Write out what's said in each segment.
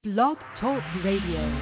Blog Talk Radio.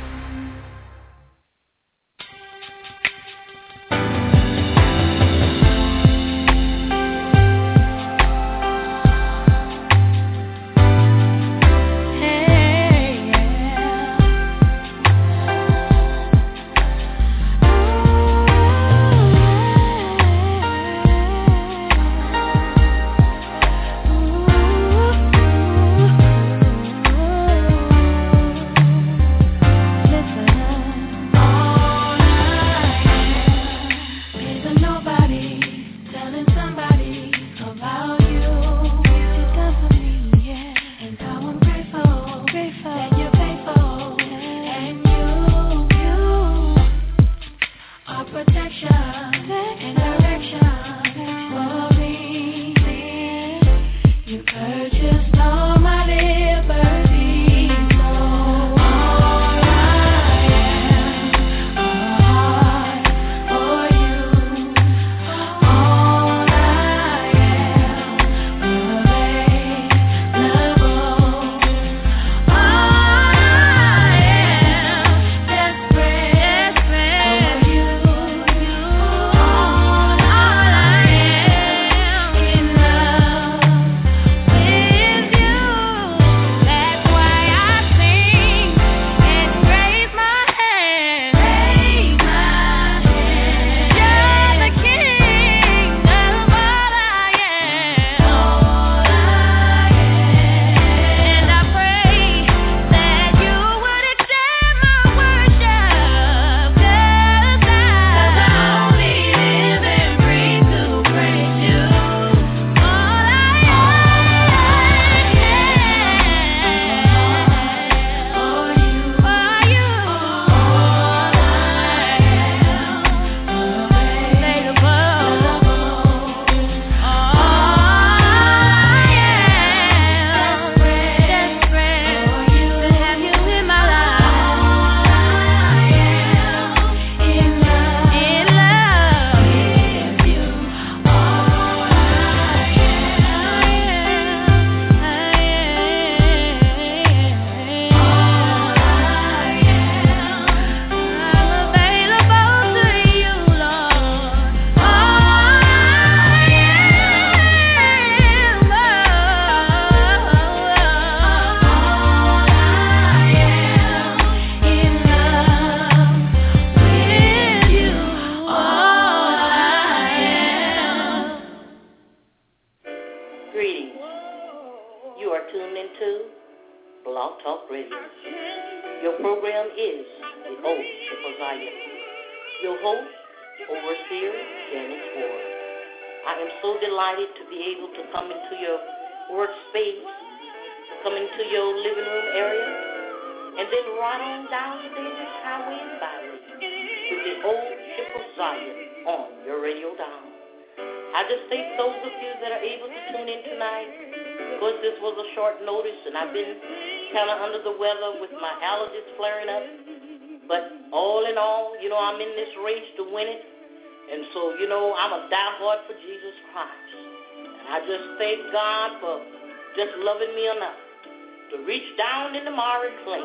And I've been kind of under the weather with my allergies flaring up. But all in all, I'm in this race to win it. And so, I'm a diehard for Jesus Christ. And I just thank God for just loving me enough to reach down in the miry clay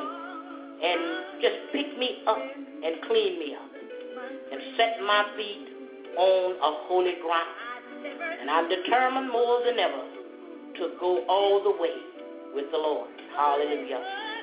and just pick me up and clean me up and set my feet on a holy ground. And I'm determined more than ever to go all the way with the Lord. Hallelujah.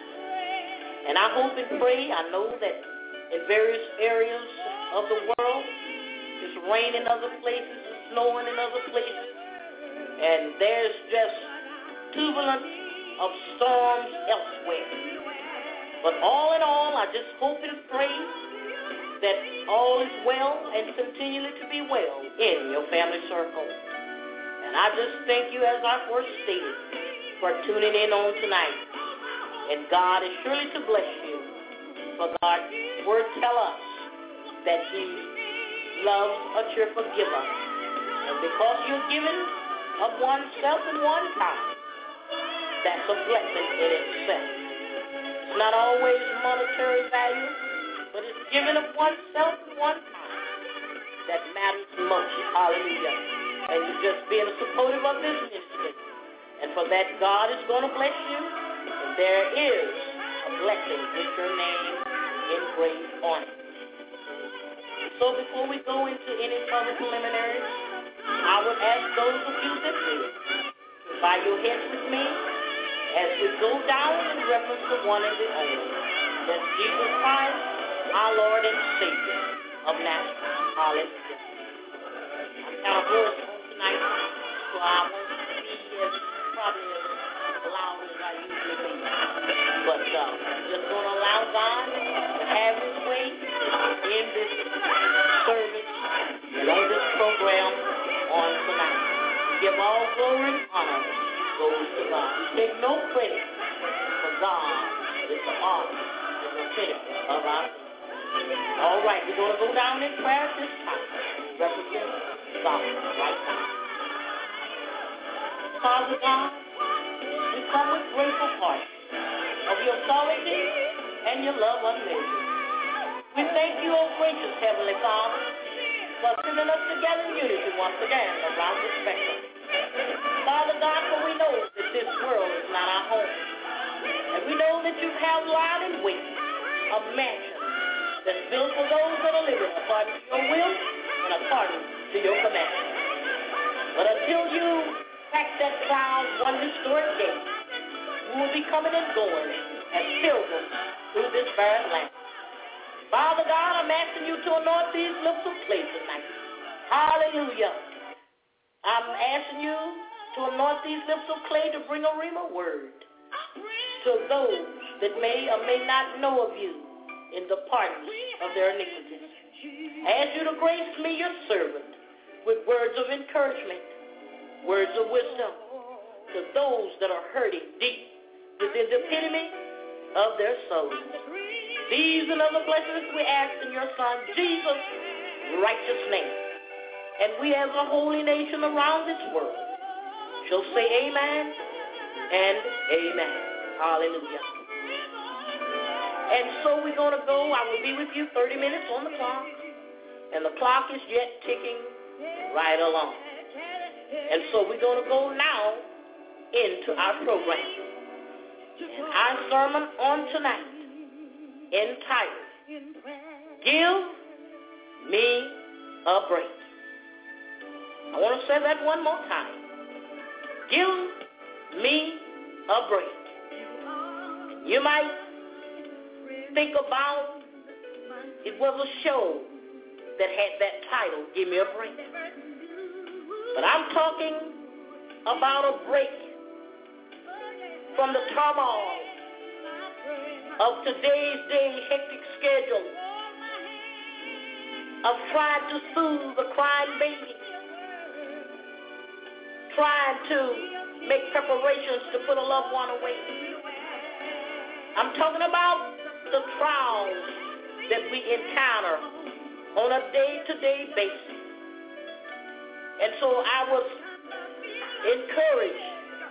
And I hope and pray, I know that in various areas of the world, it's raining other places, it's snowing in other places, and there's just turbulence of storms elsewhere. But all in all, I just hope and pray that all is well and continually to be well in your family circle. And I just thank you, as I first stated, for tuning in on tonight. And God is surely to bless you. For God's word tell us that he loves a cheerful giver. And because you're giving of oneself in one time, that's a blessing in itself. It's not always monetary value, but it's giving of oneself in one time that matters most. Hallelujah. And you're just being supportive of this ministry. And for that, God is going to bless you. And there is a blessing with your name engraved on it. So before we go into any further preliminaries, I would ask those of you that will to bow your heads with me as we go down in reference to one and the only, that's Jesus Christ, our Lord and Savior of Nazareth. Hallelujah. I'm kind of hoarse on tonight, so I won't be as probably as loud as I usually be. But I'm just going to allow God to have His way in this service and on this program on tonight. We give all glory and honor goes to God. We take no credit for God is the author and the finisher of our faith. All right, we're going to go down in prayer this time. Represent God right now. Father God, we come with grateful hearts of your sovereignty and your love unmeasured. We thank you, O gracious Heavenly Father, for sending us together in unity once again around the spectrum. Father God, for we know that this world is not our home. And we know that you have lied in wait a mansion that's built for those that are living according to your will and according to your commandments. But until you crack that proud, one historic gate, we will be coming and going as pilgrims through this barren land. Father God, I'm asking you to anoint these lips of clay tonight. Hallelujah. I'm asking you to anoint these lips of clay to bring a rhema word to those that may or may not know of you in the pardon of their iniquities. I ask you to grace me, your servant, with words of encouragement, words of wisdom to those that are hurting deep within the epitome of their souls. These and other blessings we ask in your Son, Jesus' righteous name. And we as a holy nation around this world shall say amen and amen. Hallelujah. And so we're going to go. I will be with you 30 minutes on the clock. And the clock is yet ticking right along. And so we're going to go now into our program. And our sermon on tonight entitled, Give Me a Break. I want to say that one more time. Give me a break. You might think about, it was a show that had that title, Give Me a Break. But I'm talking about a break from the turmoil of today's day hectic schedule of trying to soothe a crying baby, trying to make preparations to put a loved one away. I'm talking about the trials that we encounter on a day-to-day basis. And so I was encouraged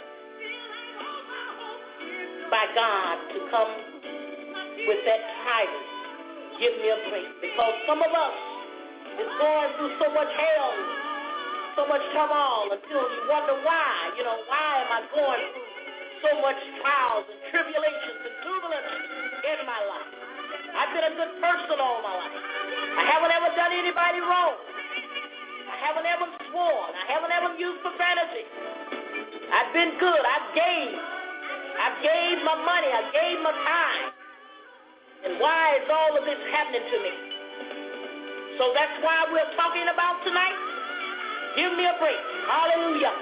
by God to come with that title, Give Me a Break, because some of us is going through so much hell, so much turmoil, until you wonder why. Why am I going through so much trials and tribulations and turbulence in my life? I've been a good person all my life. I haven't ever done anybody wrong. I haven't ever sworn. I haven't ever used profanity. I've been good. I've gave my money. I gave my time. And why is all of this happening to me? So that's why we're talking about tonight. Give me a break. Hallelujah.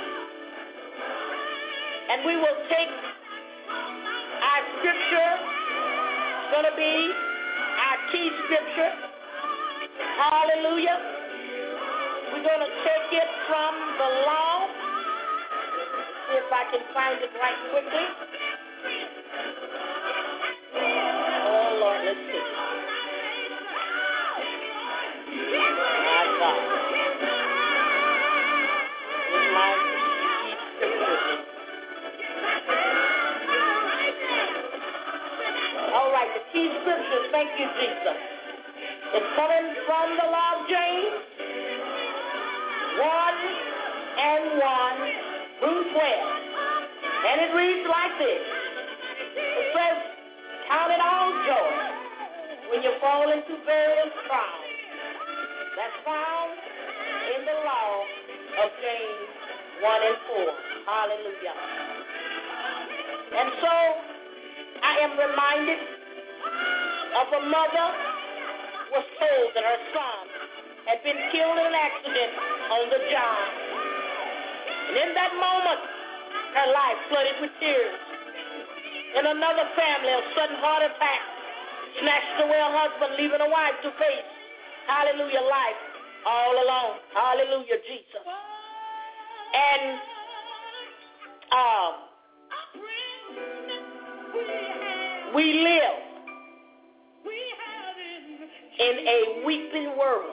And we will take our scripture. It's going to be our key scripture. Hallelujah. We're going to take it from the law. Let's see if I can find it right quickly. Oh, Lord, let's see. My God. Here's my key scripture. All right, the key scripture, thank you, Jesus. It's coming from the law of James 1:1 through 12. And it reads like this. It says, Count it all joy when you fall into various trials. That's found in the law of James 1 and 4. Hallelujah. And so I am reminded of a mother was told that her son had been killed in an accident on the job. And in that moment, her life flooded with tears. In another family, a sudden heart attack snatched away a husband, leaving a wife to face, hallelujah, life all alone. Hallelujah, Jesus. And we live in a weeping world.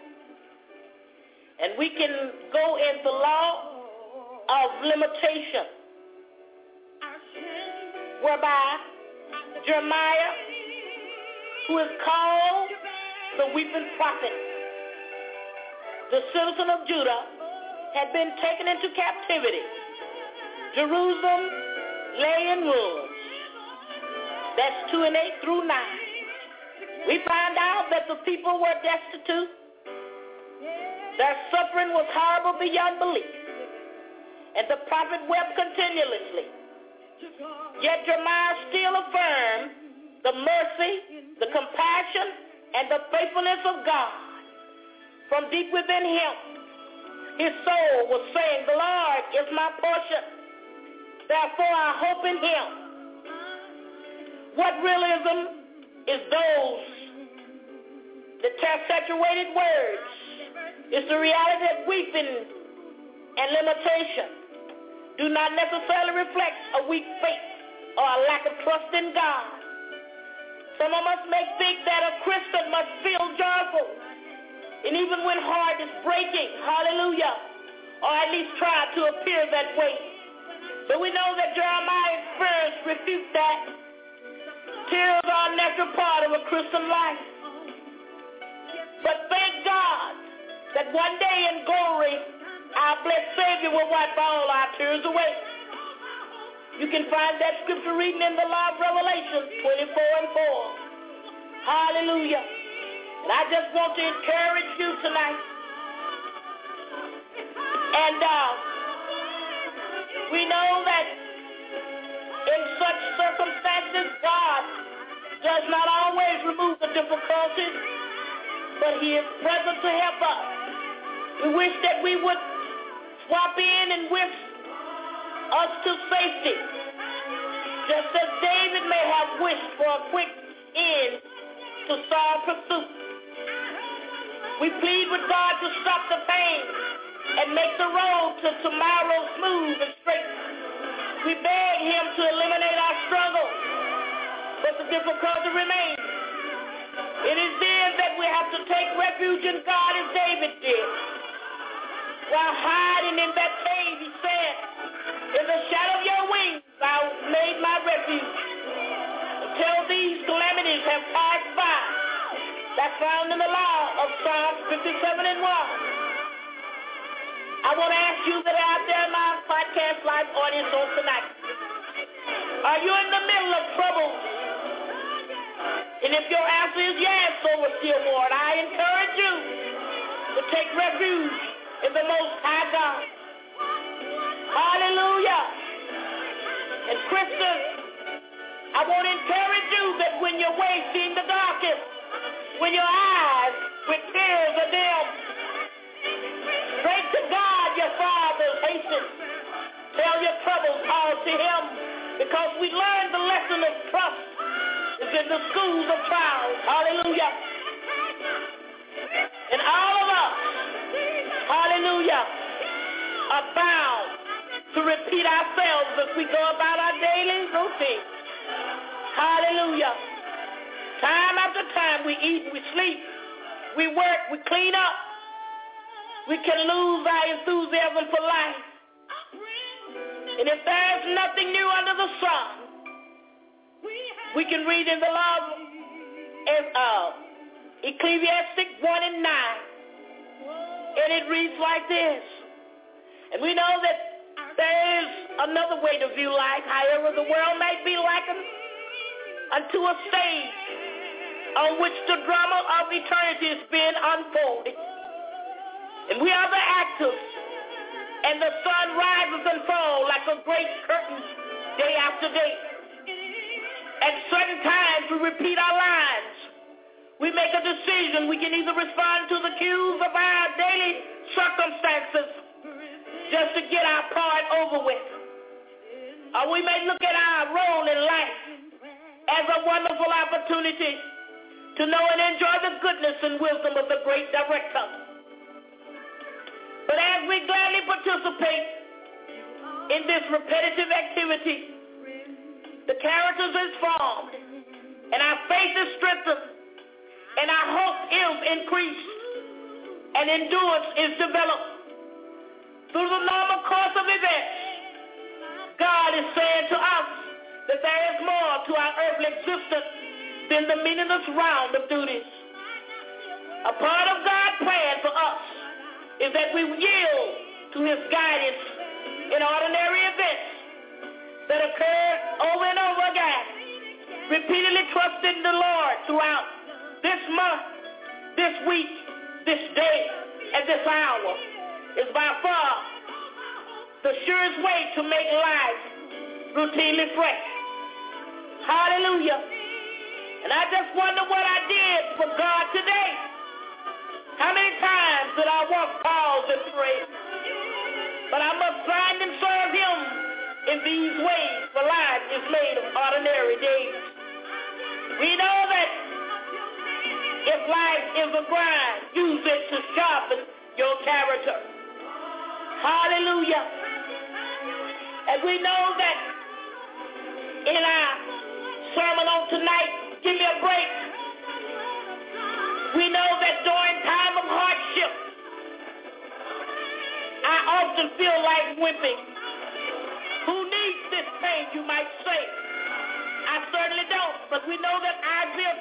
And we can go in the law of limitation, whereby Jeremiah, who is called the weeping prophet, the citizen of Judah, had been taken into captivity. Jerusalem lay in ruins. That's 2 and 8 through 9. We find out that the people were destitute. Their suffering was horrible beyond belief. And the prophet wept continuously. Yet Jeremiah still affirmed the mercy, the compassion, and the faithfulness of God. From deep within him, his soul was saying, the Lord is my portion. Therefore I hope in him. What realism is those that tear-saturated words. It's the reality that weeping and limitation do not necessarily reflect a weak faith or a lack of trust in God. Some of us may think that a Christian must feel joyful, and even when heart is breaking, hallelujah, or at least try to appear that way. But we know that Jeremiah's experience refutes that. Tears are a natural part of a Christian life. But thank God that one day in glory, our blessed Savior will wipe all our tears away. You can find that scripture reading in the law of Revelation 24 and 4. Hallelujah. And I just want to encourage you tonight. And we know that in such circumstances, God does not always remove the difficulties, but he is present to help us. We wish that we would swap in and whisk us to safety, just as David may have wished for a quick end to Saul's pursuit. We plead with God to stop the pain and make the road to tomorrow smooth and straight. We beg him to eliminate our struggle, but the difficulty remains. It is then that we have to take refuge in God as David did. While hiding in that cave, he said, in the shadow of your wings, I made my refuge. Until these calamities have passed by. That's found in the law of Psalm 57 and 1. I want to ask you that are out there in my podcast live audience on tonight. Are you in the middle of trouble? And if your answer is yes, Overseer Ward, I encourage you to take refuge in the Most High God. Hallelujah. And Christians, I want to encourage you that when your way seems the darkest, when your eyes with tears are dim, straight to God your Father hasten. Tell your troubles all to him, because we learned the lesson of trust is in the schools of trials. Hallelujah. And all of us, hallelujah, are bound to repeat ourselves as we go about our daily routine. Hallelujah. Time after time we eat, we sleep, we work, we clean up. We can lose our enthusiasm for life. And if there's nothing new under the sun, we can read in the law of Ecclesiastes 1 and 9. And it reads like this. And we know that there is another way to view life. However, the world may be likened unto a stage on which the drama of eternity is being unfolded. And we are the actors, and the sun rises and falls like a great curtain day after day. At certain times, we repeat our lines. We make a decision. We can either respond to the cues of our daily circumstances just to get our part over with, or we may look at our role in life as a wonderful opportunity to know and enjoy the goodness and wisdom of the great director. But as we gladly participate in this repetitive activity, the characters is formed, and our faith is strengthened, and our hope is increased, and endurance is developed. Through the normal course of events, God is saying to us that there is more to our earthly existence than the meaningless round of duties. A part of God's plan for us is that we yield to his guidance in ordinary events that occur over and over again, repeatedly trusting the Lord throughout this month, this week, this day, and this hour is by far the surest way to make life routinely fresh. Hallelujah. And I just wonder what I did for God today. How many times did I walk, pause, and pray? But I must find and serve him in these ways, for life is made of ordinary days. We know that if life is a grind, use it to sharpen your character. Hallelujah. And we know that in our sermon on tonight, give me a break, we know that during time of hardship, I often feel like wimping. Who needs this pain, you might say? I certainly don't, but we know that Isaiah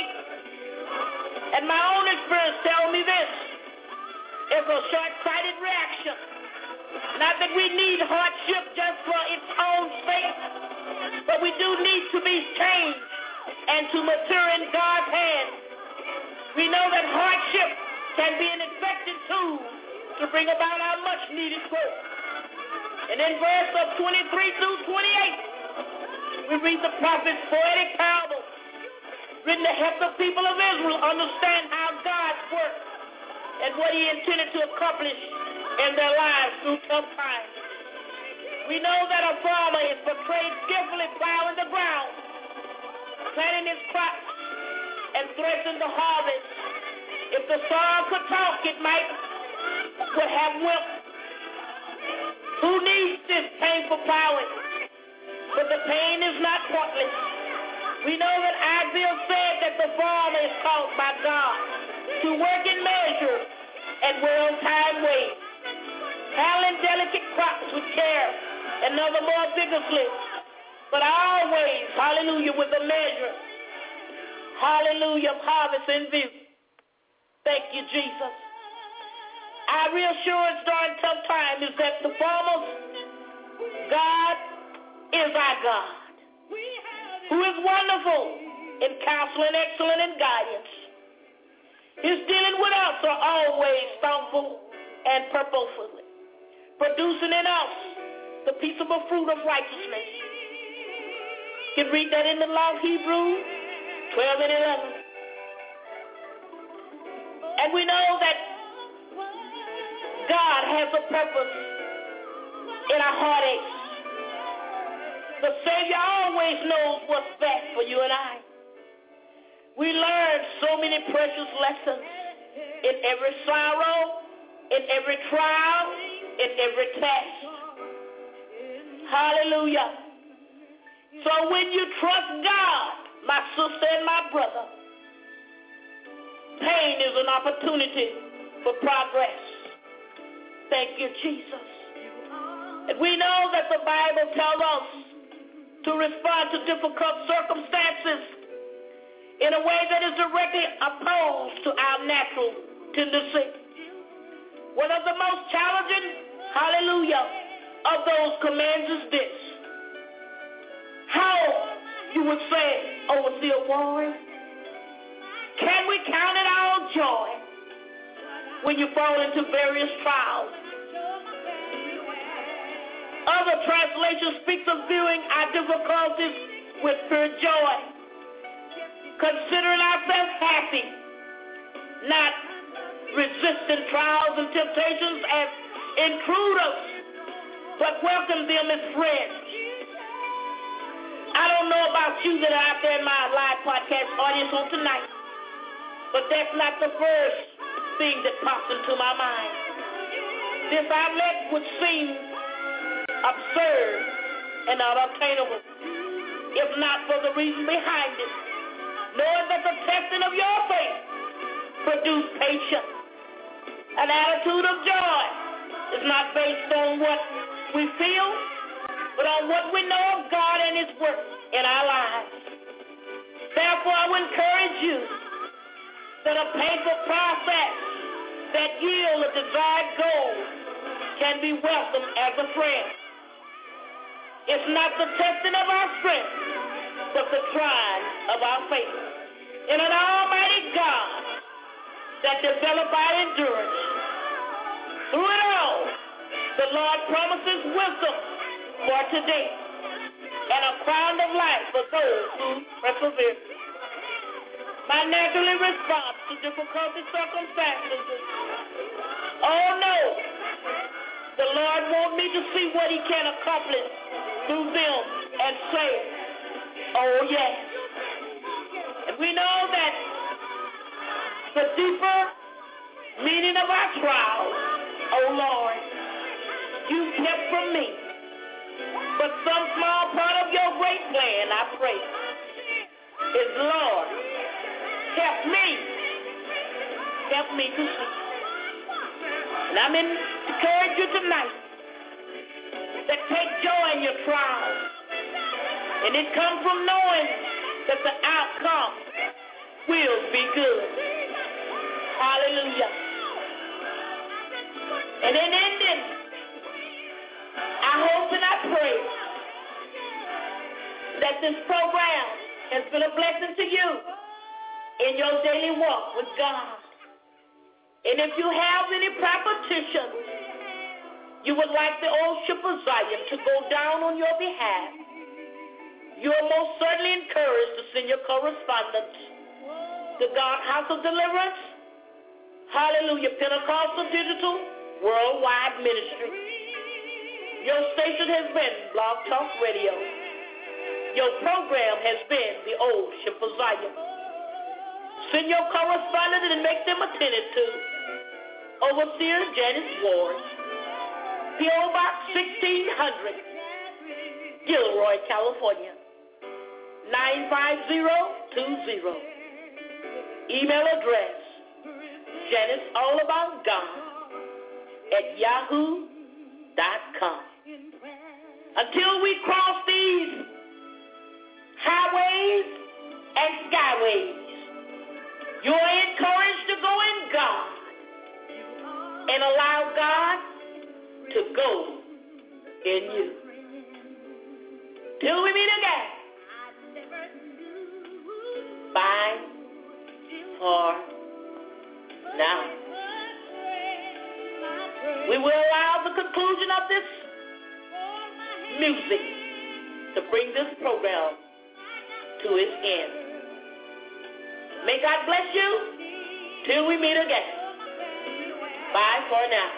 28 and my own experience tell me this is a short-sighted reaction. Not that we need hardship just for its own sake, but we do need to be changed and to mature in God's hands. We know that hardship can be an effective tool to bring about our much-needed growth. And in verse of 23 through 28, we read the prophet's poetic parable written to help the people of Israel understand how God works and what he intended to accomplish in their lives through tough times. We know that a farmer is portrayed skillfully plowing the ground, planting his crops, and threshing the harvest. If the soil could talk, it would have wept. Who needs this painful plowing? But the pain is not pointless. We know that Isaiah said that the farmer is taught by God to work in measure and well-timed ways, handling delicate crops with care, and another more vigorously, but always, hallelujah, with a measure, hallelujah, of harvest in view. Thank you, Jesus. Our reassurance during tough times is that the farmer's God is our God, who is wonderful in counsel and excellent in guidance. His dealing with us are always thoughtful and purposeful, producing in us the peaceable fruit of righteousness. You can read that in the law of Hebrews 12 and 11. And we know that God has a purpose in our heartaches. The Savior always knows what's best for you and I. We learn so many precious lessons in every sorrow, in every trial, in every test. Hallelujah. So when you trust God, my sister and my brother, pain is an opportunity for progress. Thank you, Jesus. And we know that the Bible tells us to respond to difficult circumstances in a way that is directly opposed to our natural tendency. One of the most challenging, hallelujah, of those commands is this: how You would say, Overseer Warren, can we count it all joy when you fall into various trials? Other translations speak of viewing our difficulties with pure joy, considering ourselves happy, not resisting trials and temptations as intruders, but welcome them as friends. I don't know about you that are out there in my live podcast audience on tonight, but that's not the first thing that pops into my mind. This outlet would seem absurd and unobtainable, if not for the reason behind it, knowing that the testing of your faith produces patience. An attitude of joy is not based on what we feel, but on what we know of God and His work in our lives. Therefore, I would encourage you that a painful process that yields a desired goal can be welcomed as a friend. It's not the testing of our strength, but the trying of our faith in an almighty God that develops our endurance. Through it all, the Lord promises wisdom for today and a crown of life for those who persevere. My naturally response to difficult circumstances is, oh no, the Lord wants me to see what He can accomplish through them and say, oh yes. And we know that the deeper meaning of our trials, oh Lord, You kept from me. But some small part of Your great plan, I pray, is, Lord, help me to see. And I'm encourage you tonight that take joy in your trials. And it comes from knowing that the outcome will be good. Hallelujah. And in ending, I hope and I pray that this program has been a blessing to you in your daily walk with God. And if you have any petitions you would like the old ship of Zion to go down on your behalf, you are most certainly encouraged to send your correspondence to God House of Deliverance, Hallelujah, Pentecostal Digital Worldwide Ministry. Your station has been Blog Talk Radio. Your program has been the old ship of Zion. Send your correspondence and make them attended to Overseer Janice Ward, P.O. Box 1600, Gilroy, California, 95020. Email address, JaniceAllAboutGod@yahoo.com. Until we cross these highways and skyways, you are encouraged to go in God and allow God to go in you. Till we meet again. Bye for now. We will allow the conclusion of this music to bring this program to its end. May God bless you till we meet again. Bye for now.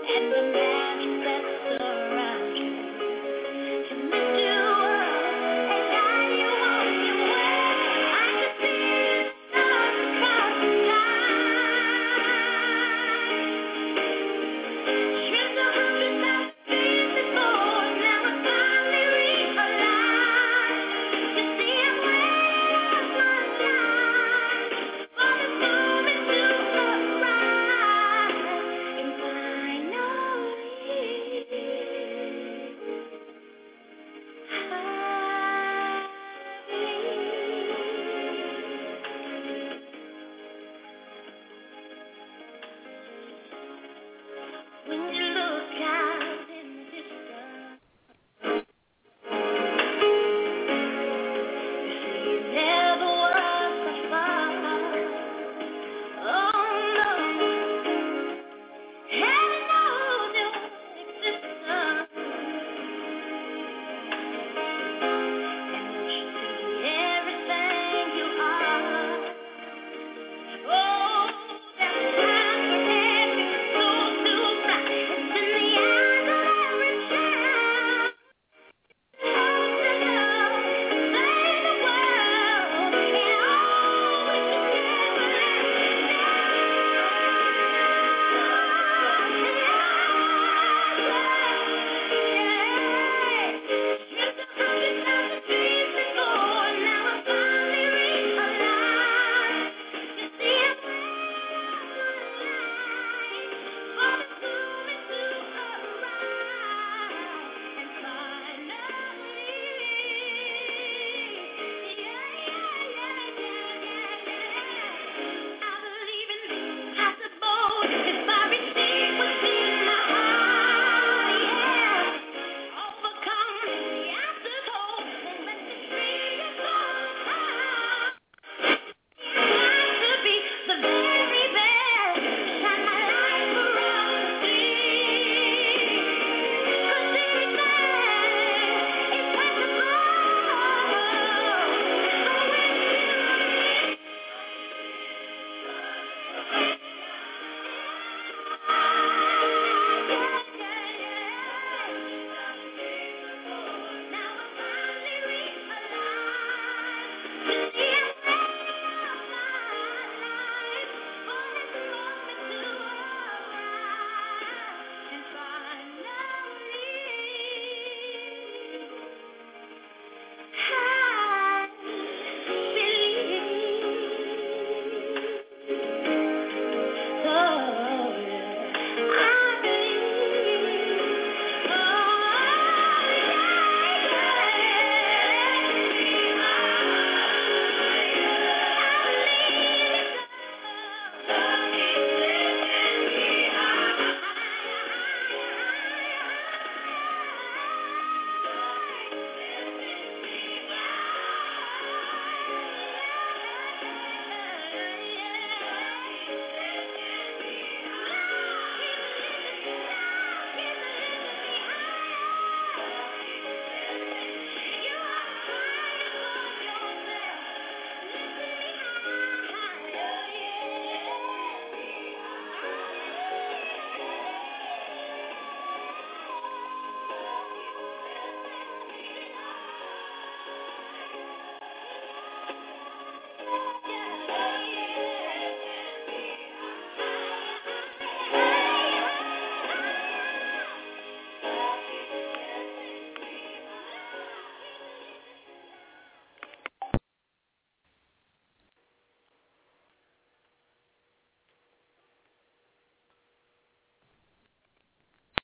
and the manifest around you. To lift you up and guide you on your way. I can see the stars across the sky. Dreamed 100,000 dreams before, now I finally realize. You see, I'm waiting on my time for this moment to arise. And finally, when you look out